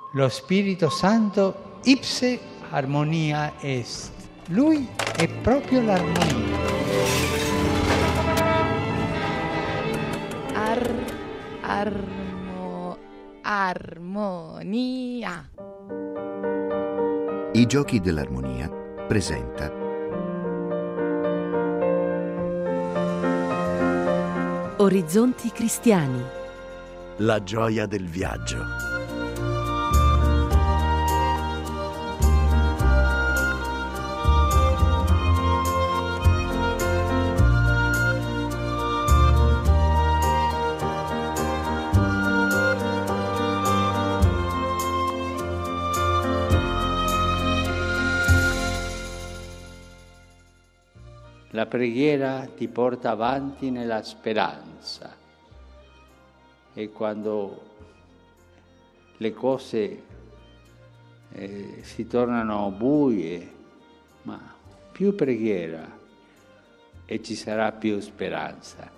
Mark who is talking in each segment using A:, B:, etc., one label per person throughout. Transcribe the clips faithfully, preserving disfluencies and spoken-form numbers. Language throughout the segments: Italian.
A: Lo Spirito Santo ipse armonia est. Lui è proprio l'armonia.
B: Ar, armo, armonia.
C: I Giochi dell'Armonia presenta
D: Orizzonti cristiani.
E: La gioia del viaggio.
A: La preghiera ti porta avanti nella speranza e quando le cose eh, si tornano buie, ma più preghiera e ci sarà più speranza.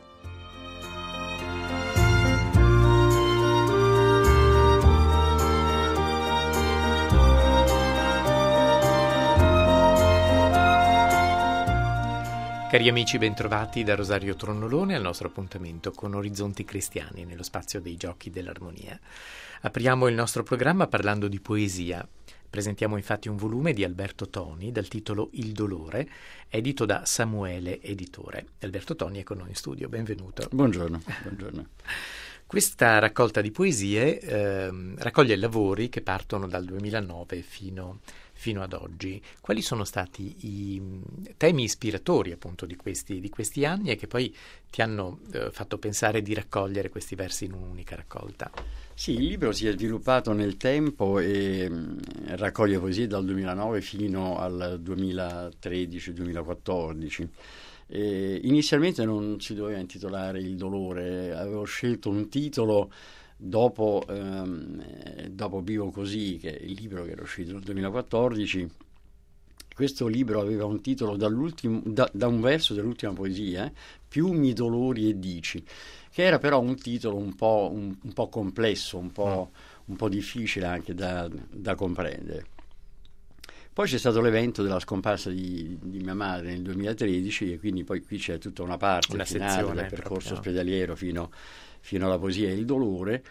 F: Cari amici, bentrovati da Rosario Tronnolone al nostro appuntamento con Orizzonti Cristiani nello spazio dei Giochi dell'Armonia. Apriamo il nostro programma parlando di poesia. Presentiamo infatti un volume di Alberto Toni dal titolo Il dolore, edito da Samuele Editore. Alberto Toni è con noi in studio, benvenuto.
G: Buongiorno, buongiorno.
F: Questa raccolta di poesie eh, raccoglie lavori che partono dal duemilanove fino fino ad oggi. Quali sono stati i temi ispiratori appunto di questi, di questi anni e che poi ti hanno eh, fatto pensare di raccogliere questi versi in un'unica raccolta?
G: Sì, il libro si è sviluppato nel tempo e mh, raccoglie poesie dal duemilanove fino al duemilatredici duemilaquattordici. E inizialmente non si doveva intitolare Il dolore, avevo scelto un titolo Dopo, ehm, dopo Vivo così, che è il libro che era uscito nel duemilaquattordici. Questo libro aveva un titolo dall'ultimo, da, da un verso dell'ultima poesia, eh, Più mi dolori e dici, che era però un titolo un po', un, un po' complesso, un po', un po' difficile anche da, da comprendere. Poi c'è stato l'evento della scomparsa di, di mia madre nel duemilatredici e quindi poi qui c'è tutta una parte
F: una
G: finale del percorso
F: proprio
G: ospedaliero fino fino alla poesia e il dolore,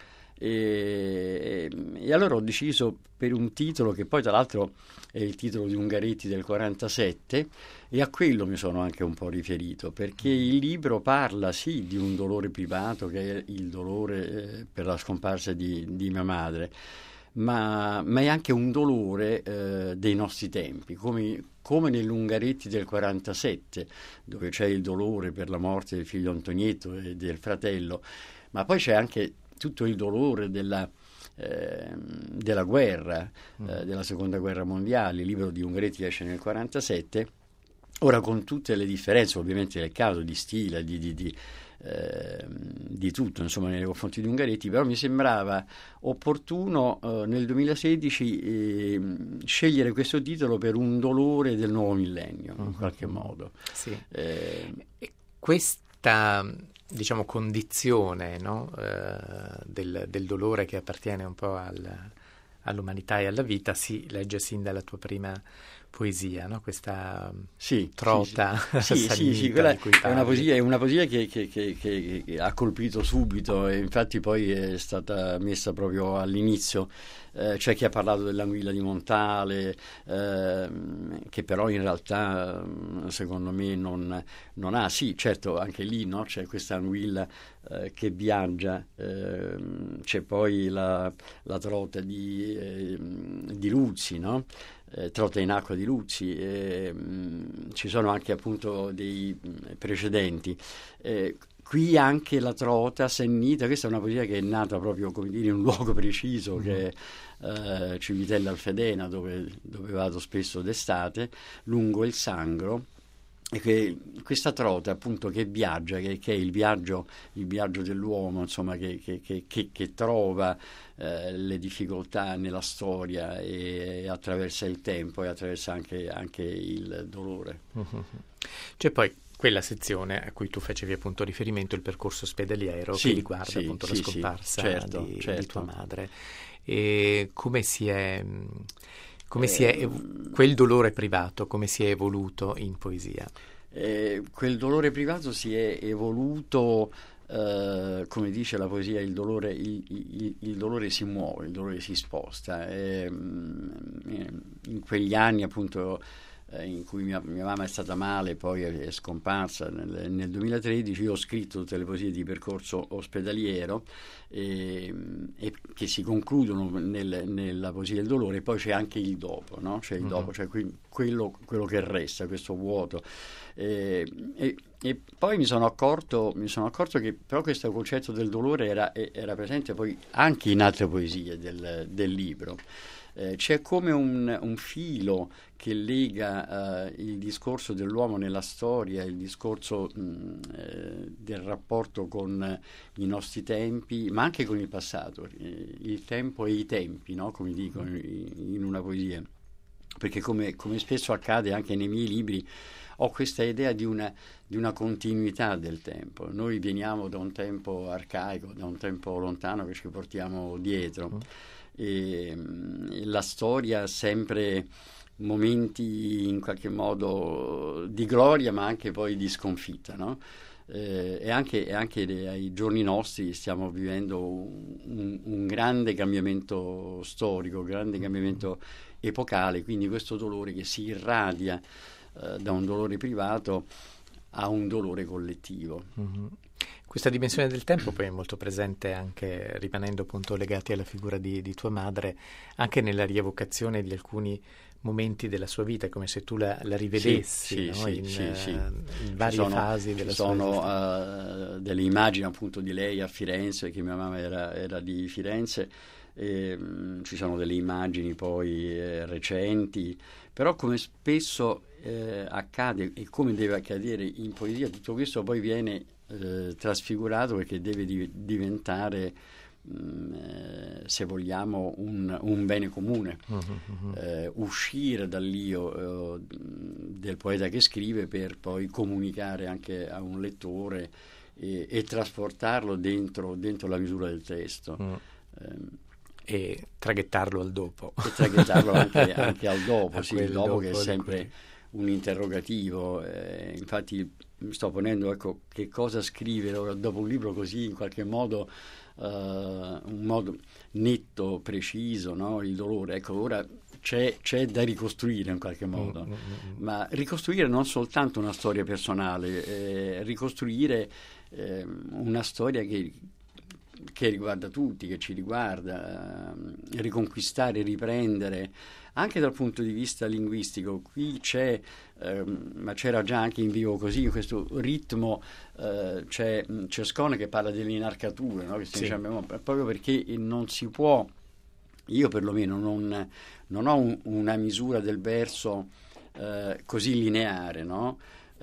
G: e, e allora ho deciso per un titolo che poi tra l'altro è il titolo di Ungaretti del quarantasette, e a quello mi sono anche un po' riferito, perché il libro parla sì di un dolore privato che è il dolore eh, per la scomparsa di, di mia madre, ma, ma è anche un dolore eh, dei nostri tempi, come come nell'Ungaretti del quarantasette, dove c'è il dolore per la morte del figlio Antonietto e del fratello, ma poi c'è anche tutto il dolore della, eh, della guerra, mm. eh, della seconda guerra mondiale. Il libro di Ungaretti esce nel quarantasette, ora con tutte le differenze ovviamente del caso, di stile, di, di, di, eh, di tutto insomma nei confronti di Ungaretti, però mi sembrava opportuno eh, nel duemilasedici eh, scegliere questo titolo per un dolore del nuovo millennio, in qualche modo.
F: Sì.
G: Eh,
F: e questa diciamo condizione, no? eh, del, del dolore che appartiene un po' al, all'umanità e alla vita si legge sin dalla tua prima poesia, no? Questa
G: sì,
F: trota
G: sì, sì, sì, sì, quella è una poesia, è una poesia che, che, che, che, che ha colpito subito e infatti poi è stata messa proprio all'inizio. Eh, c'è chi ha parlato dell'anguilla di Montale, eh, che però in realtà secondo me non, non ha, sì certo anche lì no? C'è questa anguilla eh, che viaggia, eh, c'è poi la, la trota di, eh, di Luzzi, no? Eh, Trota in acqua di Luzzi, eh, mh, ci sono anche appunto dei precedenti. Eh, qui anche la trota sennita, questa è una poesia che è nata proprio come dire in un luogo preciso mm-hmm. che è eh, Civitella Alfedena, dove, dove vado spesso d'estate, lungo il Sangro. E che questa trota appunto che viaggia, che, che è il viaggio, il viaggio dell'uomo, insomma, che, che, che, che, che trova eh, le difficoltà nella storia e, e attraversa il tempo e attraversa anche, anche il dolore.
F: Mm-hmm. C'è poi quella sezione a cui tu facevi appunto riferimento, il percorso ospedaliero,
G: sì,
F: che riguarda
G: sì,
F: appunto
G: sì,
F: la scomparsa
G: sì, certo,
F: di,
G: certo.
F: di tua madre. e come si è, come si è quel dolore privato, come si è evoluto in poesia?
G: Eh, quel dolore privato si è evoluto, eh, come dice la poesia, il dolore, il, il, il dolore si muove, il dolore si sposta. Eh, in quegli anni appunto eh, in cui mia, mia mamma è stata male, poi è, è scomparsa nel, nel duemilatredici, io ho scritto tutte le poesie di Percorso ospedaliero e, e che si concludono nel, nella poesia del dolore, e poi c'è anche il dopo, no? C'è il dopo, cioè qui, quello, quello che resta, questo vuoto. E, e, e poi mi sono accorto mi sono accorto che però questo concetto del dolore era, era presente poi anche in altre poesie del, del libro. Eh, c'è come un, un filo che lega eh, il discorso dell'uomo nella storia, il discorso mh, eh, del rapporto con i nostri tempi, ma anche con il passato, eh, il tempo e i tempi, no? Come dico in, in una poesia, perché come, come spesso accade anche nei miei libri, ho questa idea di una, di una continuità del tempo. Noi veniamo da un tempo arcaico, da un tempo lontano che ci portiamo dietro. Mm. E, e la storia ha sempre momenti in qualche modo di gloria, ma anche poi di sconfitta, no? Eh, e anche, e anche ai giorni nostri stiamo vivendo un, un grande cambiamento storico, un grande cambiamento epocale, quindi questo dolore che si irradia da un dolore privato a un dolore collettivo.
F: Mm-hmm. Questa dimensione del tempo poi è molto presente anche, rimanendo appunto legati alla figura di, di tua madre, anche nella rievocazione di alcuni momenti della sua vita, come se tu la, la rivedessi,
G: sì,
F: no?
G: sì,
F: in,
G: sì, sì.
F: in varie
G: sono,
F: fasi della sua vita.
G: Sono uh, delle immagini appunto di lei a Firenze, che mia mamma era, era di Firenze, e, um, ci sono delle immagini poi eh, recenti, però come spesso eh, accade e come deve accadere in poesia, tutto questo poi viene eh, trasfigurato, perché deve di- diventare mh, eh, se vogliamo un, un bene comune, uh-huh. eh, uscire dall'io eh, del poeta che scrive per poi comunicare anche a un lettore e, e trasportarlo dentro, dentro la misura del testo. Uh-huh. eh,
F: e traghettarlo al dopo
G: e traghettarlo anche, anche al dopo, sì, il dopo, dopo che è sempre
F: cui...
G: un interrogativo. Eh, infatti mi sto ponendo, ecco, che cosa scrivere dopo un libro così, in qualche modo uh, un modo netto, preciso, no? Il dolore, ecco, ora c'è, c'è da ricostruire in qualche modo, mm-hmm. ma ricostruire non soltanto una storia personale, eh, ricostruire eh, una storia che che riguarda tutti, che ci riguarda, eh, riconquistare, riprendere, anche dal punto di vista linguistico. Qui c'è, eh, ma c'era già anche in Vivo Così, in questo ritmo, eh, c'è Cescone che parla delle inarcature, no? Che si sì. dice, proprio perché non si può, io perlomeno non, non ho un, una misura del verso eh, così lineare, no?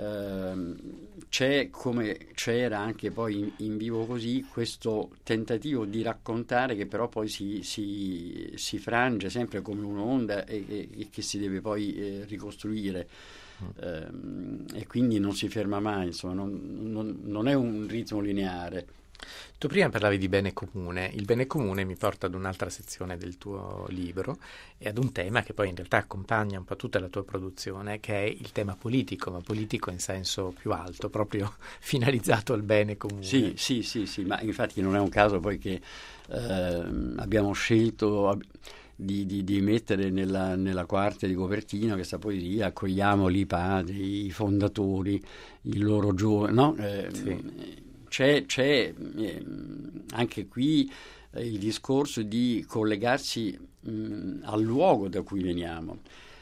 G: Uh, c'è, come c'era anche poi in, in Vivo Così, questo tentativo di raccontare che però poi si, si, si frange sempre come un'onda e, e, e che si deve poi eh, ricostruire mm. uh, e quindi non si ferma mai, insomma, non, non, non è un ritmo lineare.
F: Tu prima parlavi di bene comune. Il bene comune mi porta ad un'altra sezione del tuo libro e ad un tema che poi in realtà accompagna un po' tutta la tua produzione, che è il tema politico, ma politico in senso più alto, proprio finalizzato al bene comune.
G: Sì, sì, sì, sì, ma infatti non è un caso poi che eh, abbiamo scelto di, di, di mettere nella, nella quarta di copertina questa poesia, accogliamo i padri, i fondatori, i loro giovani, no? Eh, sì. C'è, c'è eh, anche qui eh, il discorso di collegarsi mh, al luogo da cui veniamo.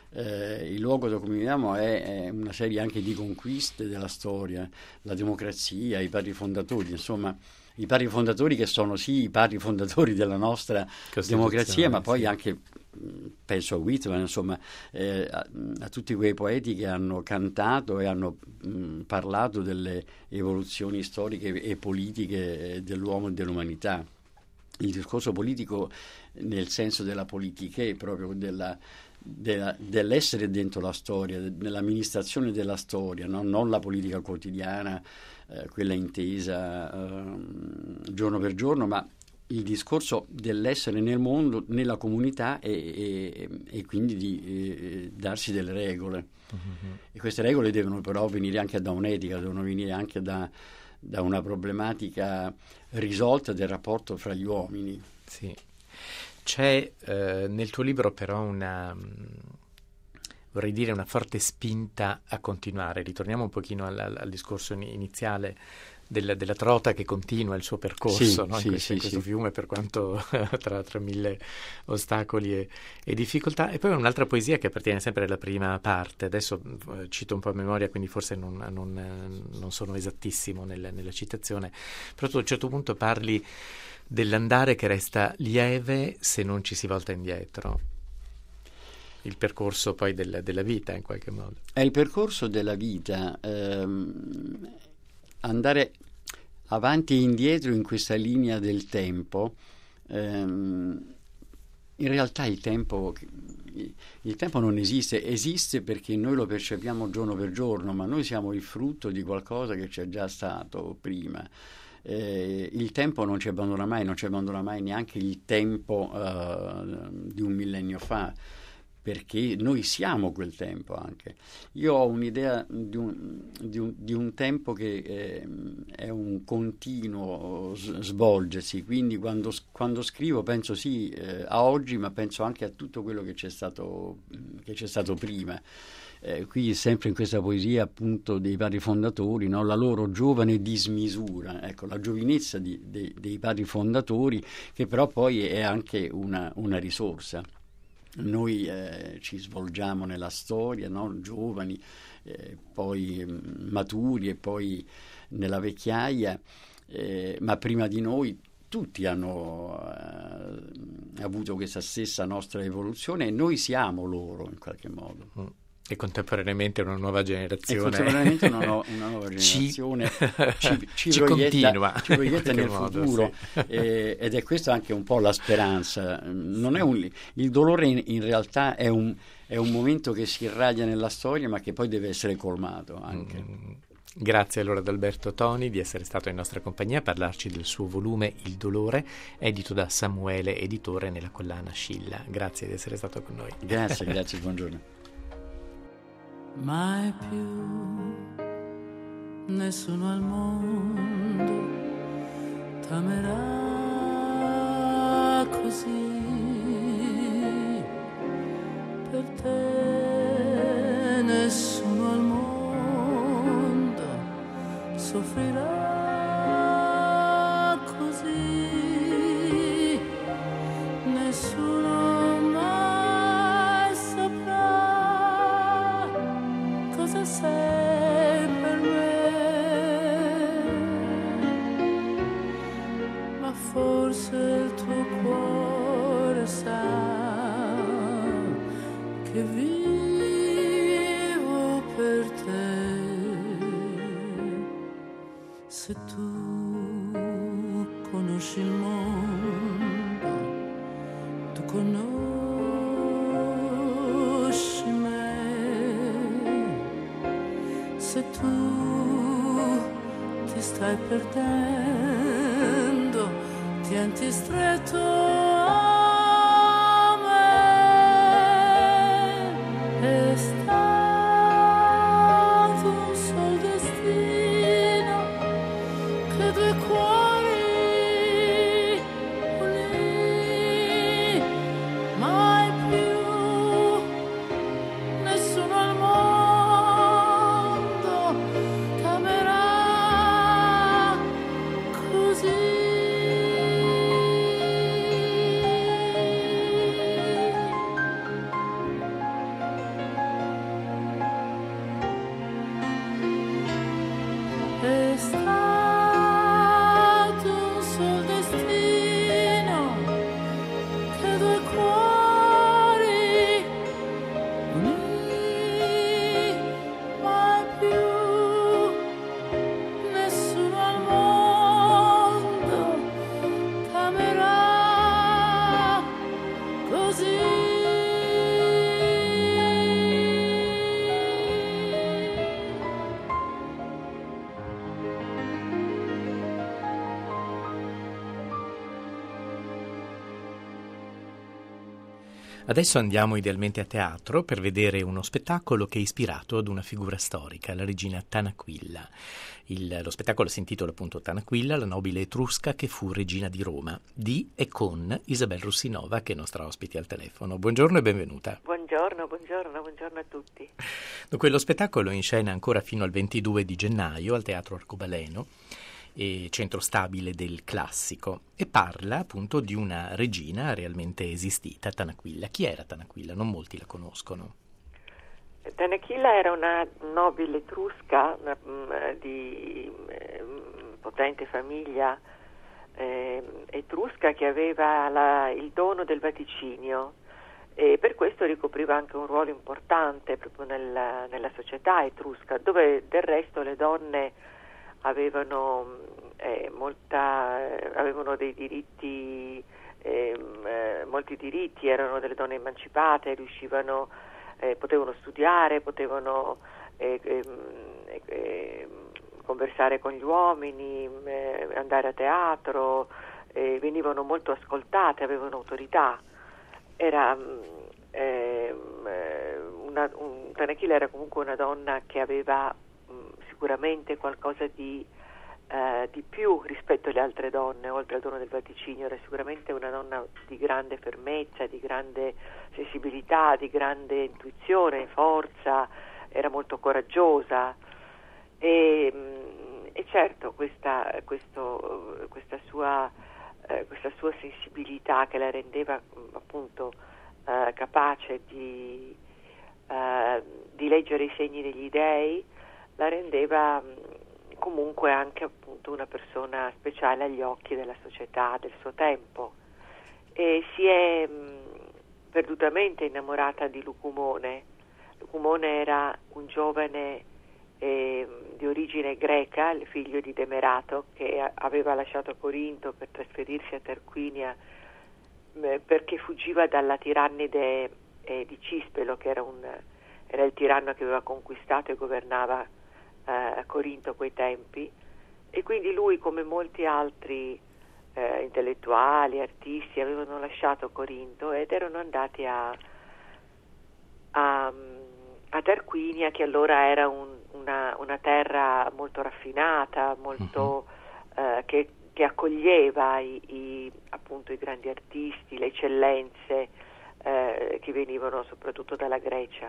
G: Eh, il luogo da cui veniamo è, è una serie anche di conquiste della storia, la democrazia, i padri fondatori, insomma i padri fondatori che sono sì i padri fondatori della nostra democrazia, ma poi sì. anche penso a Whitman, insomma, eh, a, a tutti quei poeti che hanno cantato e hanno mh, parlato delle evoluzioni storiche e politiche dell'uomo e dell'umanità. Il discorso politico nel senso della politiche, proprio della, della, dell'essere dentro la storia, dell'amministrazione della storia, no? Non la politica quotidiana, eh, quella intesa eh, giorno per giorno, ma il discorso dell'essere nel mondo, nella comunità e, e, e quindi di eh, darsi delle regole. Mm-hmm. E queste regole devono però venire anche da un'etica, devono venire anche da, da una problematica risolta del rapporto fra gli uomini.
F: Sì. C'è eh, nel tuo libro però una, vorrei dire, una forte spinta a continuare. Ritorniamo un pochino al, al discorso iniziale Della, della trota che continua il suo percorso,
G: sì,
F: no? in,
G: sì,
F: questo,
G: sì,
F: in questo
G: sì.
F: fiume, per quanto tra, tra mille ostacoli e, e difficoltà. E poi un'altra poesia che appartiene sempre alla prima parte. Adesso eh, cito un po' a memoria, quindi forse non, non, eh, non sono esattissimo nel, nella citazione, però tu a un certo punto parli dell'andare che resta lieve se non ci si volta indietro. Il percorso poi del, della vita, in qualche modo.
G: È il percorso della vita. Ehm, andare avanti e indietro in questa linea del tempo, ehm, in realtà il tempo, il tempo non esiste, esiste perché noi lo percepiamo giorno per giorno, ma noi siamo il frutto di qualcosa che c'è già stato prima. Eh, il tempo non ci abbandona mai, non ci abbandona mai neanche il tempo uh, di un millennio fa, perché noi siamo quel tempo anche. Io ho un'idea di un, di un, di un tempo che eh, è un continuo svolgersi, quindi quando, quando scrivo penso sì eh, a oggi, ma penso anche a tutto quello che c'è stato, che c'è stato prima. Eh, qui sempre in questa poesia appunto dei padri fondatori, no? La loro giovane dismisura, ecco, la giovinezza di, de, dei padri fondatori, che però poi è anche una, una risorsa. Noi eh, ci svolgiamo nella storia, no? Giovani, eh, poi mh, maturi e poi nella vecchiaia, eh, ma prima di noi tutti hanno eh, avuto questa stessa nostra evoluzione e noi siamo loro in qualche modo.
F: Mm. E contemporaneamente una nuova generazione.
G: E contemporaneamente una, no, una nuova generazione ci, ci, ci,
F: ci
G: proietta,
F: continua,
G: ci proietta nel
F: modo,
G: futuro,
F: sì.
G: eh, ed è questa anche un po' la speranza. Non è un, il dolore in, in realtà è un, è un momento che si irradia nella storia, ma che poi deve essere colmato anche.
F: Mm. Grazie allora ad Alberto Toni di essere stato in nostra compagnia a parlarci del suo volume Il dolore, edito da Samuele Editore nella collana Scilla. Grazie di essere stato con noi.
G: Grazie, grazie, buongiorno.
H: Mai più nessuno al mondo t'amerà così, per te nessuno al mondo soffrirà così, nessuno mai saprà cosa sei per me, ma forse il tuo cuore sa che vivo per te. Se tu conosci il mondo, tu conosci me. Se tu ti stai perdendo, tienti stretto a me. È stato un sol destino che due cuori unì, mai più nessuno al mondo t'amerà così.
F: Adesso andiamo idealmente a teatro per vedere uno spettacolo che è ispirato ad una figura storica, la regina Tanaquilla. Il, lo spettacolo si intitola appunto Tanaquilla, la nobile etrusca che fu regina di Roma, di e con Isabel Russinova, che è nostra ospite al telefono. Buongiorno e benvenuta.
I: Buongiorno, buongiorno, buongiorno a tutti.
F: Dunque, lo spettacolo è in scena ancora fino al ventidue di gennaio al Teatro Arcobaleno, e centro stabile del classico, e parla appunto di una regina realmente esistita, Tanaquilla. Chi era Tanaquilla? Non molti la conoscono.
I: Tanaquilla era una nobile etrusca una, di eh, potente famiglia eh, etrusca che aveva la, il dono del vaticinio, e per questo ricopriva anche un ruolo importante proprio nella, nella società etrusca, dove del resto le donne avevano eh, molta eh, avevano dei diritti eh, eh, molti diritti, erano delle donne emancipate, riuscivano eh, potevano studiare, potevano eh, eh, eh, conversare con gli uomini, eh, andare a teatro, eh, venivano molto ascoltate, avevano autorità. Era eh, una, un, Tanaquilla era comunque una donna che aveva sicuramente qualcosa di, eh, di più rispetto alle altre donne, oltre al dono del vaticinio. Era sicuramente una donna di grande fermezza, di grande sensibilità, di grande intuizione, forza, era molto coraggiosa e, e certo questa, questo, questa, sua, eh, questa sua sensibilità che la rendeva appunto eh, capace di, eh, di leggere i segni degli dei, la rendeva comunque anche appunto una persona speciale agli occhi della società del suo tempo, e si è mh, perdutamente innamorata di Lucumone. Lucumone era un giovane eh, di origine greca, il figlio di Demerato, che a- aveva lasciato Corinto per trasferirsi a Tarquinia eh, perché fuggiva dalla tirannide eh, di Cispelo, che era, un, era il tiranno che aveva conquistato e governava a Corinto a quei tempi, e quindi lui, come molti altri eh, intellettuali, artisti, avevano lasciato Corinto ed erano andati a, a, a Tarquinia, che allora era un, una, una terra molto raffinata, molto uh-huh. eh, che, che accoglieva i, i, appunto i grandi artisti, le eccellenze eh, che venivano soprattutto dalla Grecia.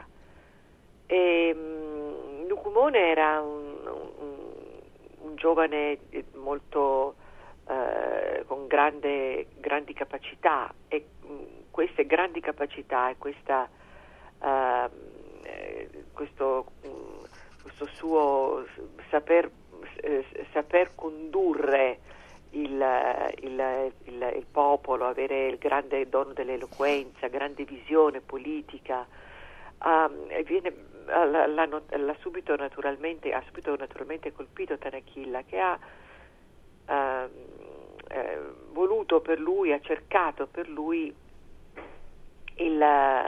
I: E um, Lucumone era un, un, un giovane molto eh, con grande, grandi capacità, e um, queste grandi capacità e questa, uh, eh, questo, um, questo suo saper, eh, saper condurre il, il, il, il popolo, avere il grande dono dell'eloquenza, grande visione politica, um, viene L'ha, l'ha, l'ha subito naturalmente ha subito naturalmente colpito Tanaquilla, che ha eh, eh, voluto per lui, ha cercato per lui il,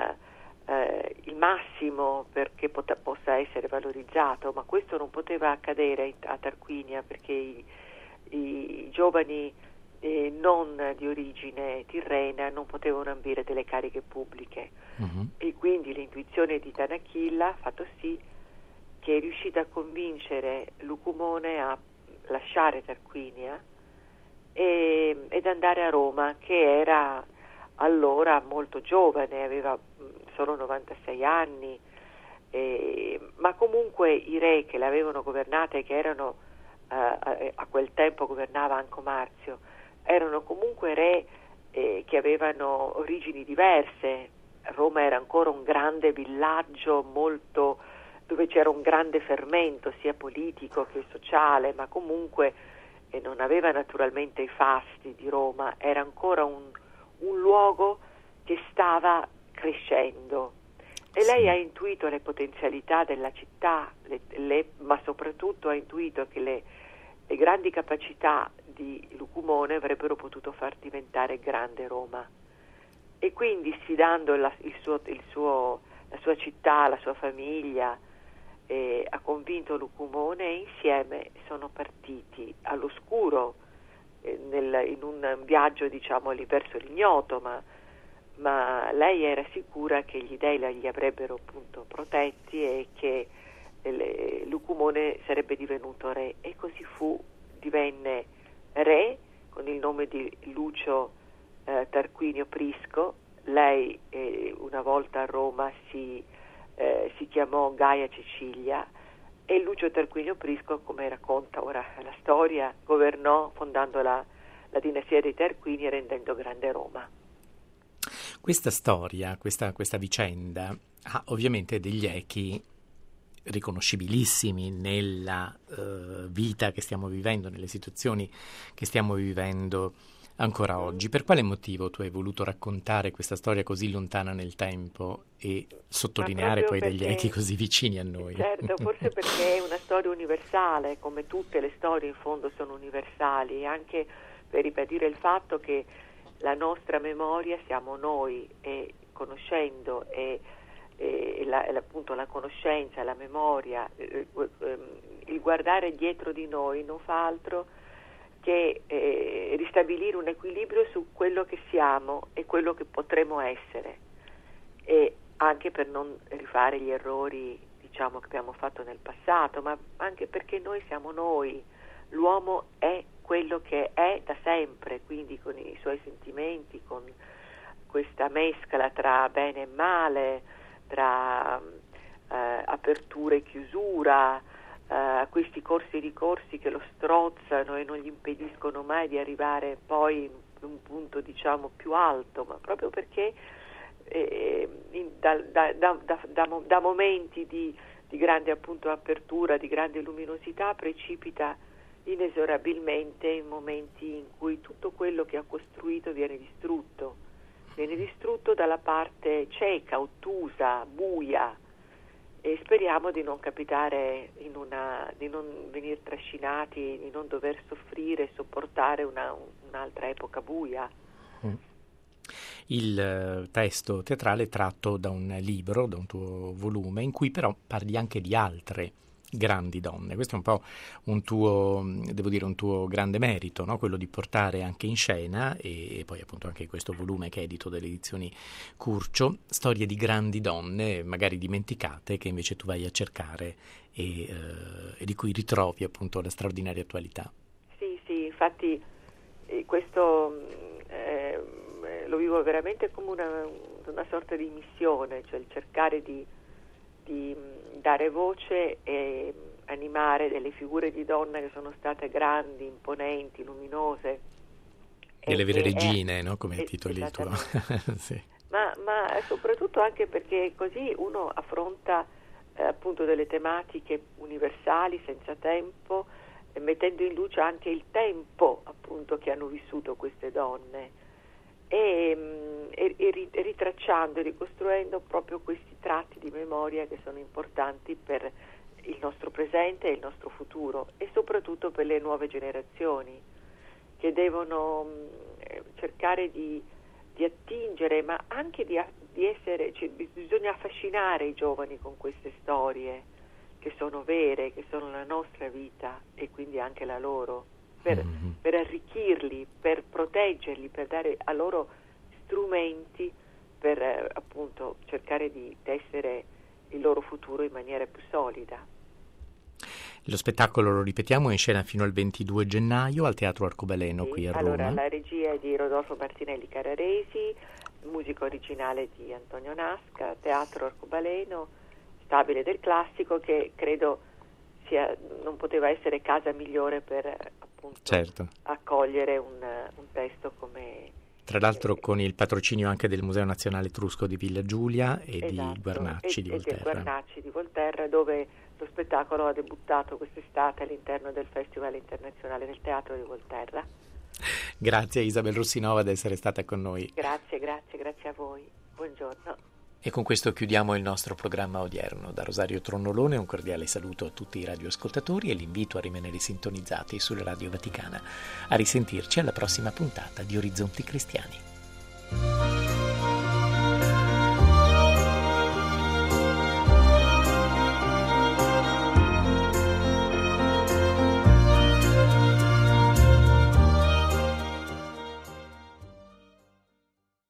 I: eh, il massimo perché pot- possa essere valorizzato, ma questo non poteva accadere a Tarquinia perché i, i giovani eh, non di origine tirrena non potevano ambire delle cariche pubbliche. Uh-huh. E quindi l'intuizione di Tanaquilla ha fatto sì che è riuscita a convincere Lucumone a lasciare Tarquinia e, ed andare a Roma, che era allora molto giovane, aveva solo novantasei anni, e, ma comunque i re che l'avevano governata e che erano eh, a quel tempo governava anche Marzio, erano comunque re eh, che avevano origini diverse. Roma era ancora un grande villaggio molto, dove c'era un grande fermento sia politico che sociale, ma comunque eh, non aveva naturalmente i fasti di Roma, era ancora un, un luogo che stava crescendo, e lei ha intuito le potenzialità della città, le, le, ma soprattutto ha intuito che le, le grandi capacità di Lucumone avrebbero potuto far diventare grande Roma. E quindi, sfidando la, il suo, il suo, la sua città, la sua famiglia, eh, ha convinto Lucumone, e insieme sono partiti all'oscuro eh, nel, in un viaggio, diciamo, verso l'ignoto, ma, ma lei era sicura che gli dei li avrebbero appunto protetti e che le, Lucumone sarebbe divenuto re, e così fu, divenne re con il nome di Lucio eh, Tarquinio Prisco. Lei eh, una volta a Roma si, eh, si chiamò Gaia Cecilia, e Lucio Tarquinio Prisco, come racconta ora la storia, governò fondando la, la dinastia dei Tarquini e rendendo grande Roma.
F: Questa storia, questa, questa vicenda ha ovviamente degli echi riconoscibilissimi nella uh, vita che stiamo vivendo, nelle situazioni che stiamo vivendo ancora oggi. Per quale motivo tu hai voluto raccontare questa storia così lontana nel tempo e sottolineare poi
I: perché,
F: degli echi così vicini a noi?
I: Certo, forse perché è una storia universale, come tutte le storie in fondo sono universali, anche per ribadire il fatto che la nostra memoria siamo noi, e conoscendo e, e la, appunto la conoscenza, la memoria, eh, eh, il guardare dietro di noi non fa altro che eh, ristabilire un equilibrio su quello che siamo e quello che potremo essere, e anche per non rifare gli errori, diciamo, che abbiamo fatto nel passato, ma anche perché noi siamo noi. L'uomo è quello che è da sempre, quindi con i suoi sentimenti, con questa mescola tra bene e male, tra eh, apertura e chiusura, eh, questi corsi e ricorsi che lo strozzano e non gli impediscono mai di arrivare poi in un punto, diciamo, più alto, ma proprio perché eh, in, da, da, da, da, da momenti di, di grande appunto apertura, di grande luminosità, precipita inesorabilmente in momenti in cui tutto quello che ha costruito viene distrutto, viene distrutto dalla parte cieca, ottusa, buia, e speriamo di non capitare in una, di non venire trascinati, di non dover soffrire e sopportare una, un'altra epoca buia.
F: Il testo teatrale è tratto da un libro, da un tuo volume, in cui però parli anche di altre grandi donne. Questo è un po' un tuo, devo dire, un tuo grande merito, no? Quello di portare anche in scena, e poi appunto anche questo volume che è edito dalle edizioni Curcio, storie di grandi donne magari dimenticate, che invece tu vai a cercare e, eh, e di cui ritrovi appunto la straordinaria attualità.
I: Sì, sì, infatti eh, questo eh, lo vivo veramente come una, una sorta di missione, cioè il cercare di di dare voce e animare delle figure di donna che sono state grandi, imponenti, luminose.
F: Delle vere regine,
I: è,
F: no? Come titoli il tuo. Sì.
I: Ma, ma soprattutto anche perché così uno affronta eh, appunto delle tematiche universali, senza tempo, e mettendo in luce anche il tempo appunto che hanno vissuto queste donne. E, e, e ritracciando e ricostruendo proprio questi tratti di memoria che sono importanti per il nostro presente e il nostro futuro, e soprattutto per le nuove generazioni che devono mh, cercare di, di attingere, ma anche di, di essere, cioè, bisogna affascinare i giovani con queste storie che sono vere, che sono la nostra vita e quindi anche la loro. Per, mm-hmm. per arricchirli, per proteggerli, per dare a loro strumenti per eh, appunto cercare di tessere il loro futuro in maniera più solida.
F: Lo spettacolo, lo ripetiamo, è in scena fino al ventidue gennaio al Teatro Arcobaleno,
I: sì,
F: qui a
I: allora,
F: Roma.
I: La regia è di Rodolfo Martinelli Carraresi, musica originale di Antonio Nasca, Teatro Arcobaleno, Stabile del Classico, che credo sia, non poteva essere casa migliore per appunto
F: certo.
I: accogliere un, un testo come...
F: Tra l'altro eh, con il patrocinio anche del Museo Nazionale Etrusco di Villa Giulia e
I: esatto,
F: di Guarnacci
I: e,
F: di
I: e
F: Volterra.
I: E del Guarnacci di Volterra, dove lo spettacolo ha debuttato quest'estate all'interno del Festival Internazionale del Teatro di Volterra.
F: Grazie Isabel Russinova di essere stata con noi.
I: Grazie, grazie, grazie a voi. Buongiorno.
F: E con questo chiudiamo il nostro programma odierno. Da Rosario Tronnolone un cordiale saluto a tutti i radioascoltatori e l'invito a rimanere sintonizzati sulla Radio Vaticana. A risentirci alla prossima puntata di Orizzonti Cristiani.